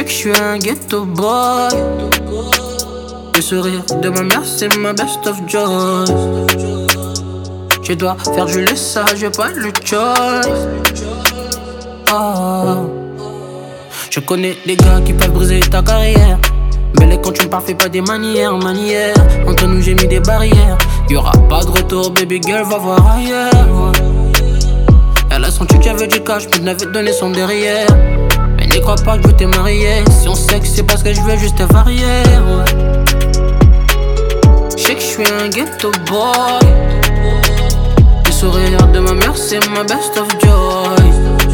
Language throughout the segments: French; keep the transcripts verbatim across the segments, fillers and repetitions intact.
sais que je suis un ghetto boy. Le sourire de ma mère, c'est ma best of joy. Je dois faire du laissage, j'ai pas le choice. Oh. Je connais des gars qui peuvent briser ta carrière. Mais les comptes, tu me parfais pas des manières, manières. Entre nous, j'ai mis des barrières. Y'aura pas de retour, baby girl, va voir ailleurs. Elle a senti que j'avais du cash, mais je n'avais donné son derrière. Mais n'y crois pas que je veux te marier. Si on sait que c'est parce que je veux juste te varier, ouais. Je sais que je suis un ghetto boy. Le sourire de ma mère, c'est ma best of joy.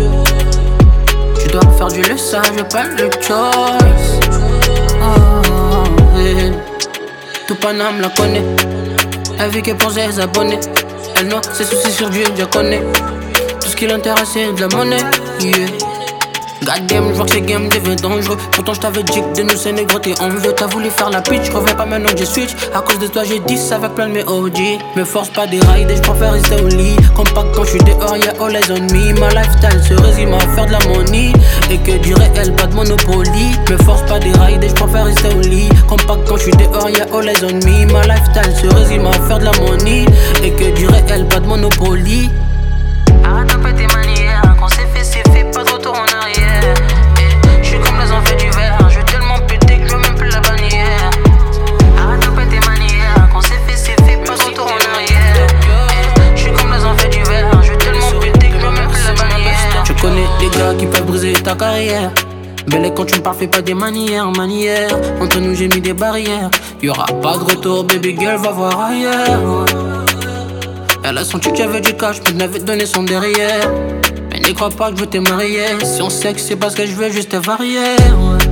Je dois faire du laissage, j'ai pas le choice. Oh, yeah. Tout Paname la connaît. Elle vit que pour ses abonnés. Elle noie ses soucis sur Dieu, je connais. Tout ce qui l'intéresse c'est de la monnaie, yeah. Goddamn, je vois que ces games deviennent dangereux. Pourtant je t'avais dit que de nous c'est négro t'es envieux. T'as voulu faire la pitch, je reviens pas maintenant que j'ai switch. À cause de toi j'ai dix avec plein de mes O G. Me force pas des rides et je préfère rester au lit. Comme pas quand je suis dehors y'a all eyes on me. Ma lifestyle se résume à faire de la money. Et que du réel, pas de monopoly. Me force pas des rides et je préfère rester au lit. Comme pas quand je suis dehors y'a all eyes on me. Ma lifestyle se résume à faire de la money. Et que du réel, pas de monopoly. Arrête un peu tes manières, quand c'est fait, c'est fait, pas de retour en arrière. Je suis comme les enfants du verre, je veux tellement péter que je veux même plus la bannière. Arrête un peu tes manières, quand c'est fait, c'est fait, pas de retour en arrière. Je suis comme les enfants du verre, je veux tellement péter que je veux même plus la bannière. Je connais des gars qui peuvent briser ta carrière. Mais les comptes, tu me parfais pas des manières, manières. Entre nous, j'ai mis des barrières. Y'aura pas de retour, baby girl, va voir ailleurs. Elle a senti que j'avais du cash, mais je n'avais donné son derrière. Mais n'y crois pas que je veux te marier. Si on sait que c'est parce que je veux juste te varier, ouais.